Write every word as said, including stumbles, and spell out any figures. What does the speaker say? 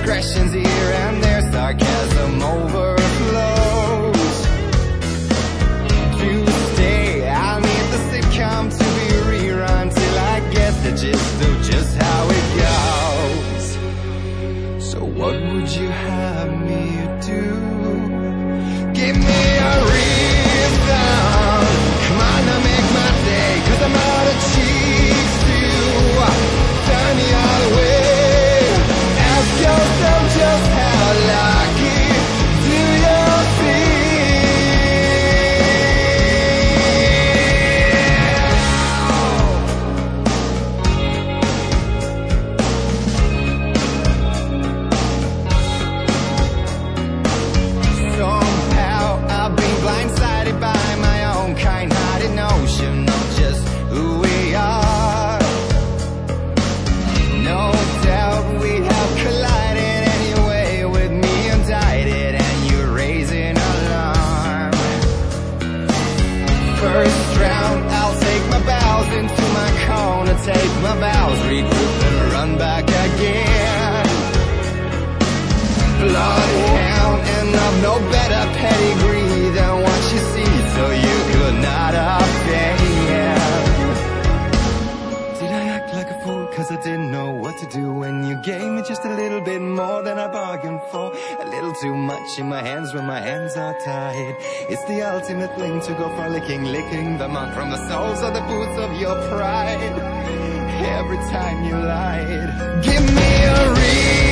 indiscretions here and there, sarcasm overflows. To stay, I'll need the sitcom to be rerun till I get the gist of just how it goes. So what would you have me do? Give me a reason, come on now, make my day, 'cause I'm out of cheeks to turn the other way. Ask yourself just how lucky do you Somehow I've been blindsided by my own kind-hearted notion of just who we are. No doubt we have collided anyway, with me indicted and you raising alarm. First round, I'll take my bows into my corner, take my bows, regroup and run back again. Bloodhound, and I've no better pedigree than what you see, so you could not offend. Did I act like a fool 'cause I didn't know what to do when you gave me just a little bit more than I bargained for? A little too much in my hands when my hands are tied. It's the ultimate thing to go frolicking, licking the mud from the soles of the boots of your pride. Every time you lied, give me a reason.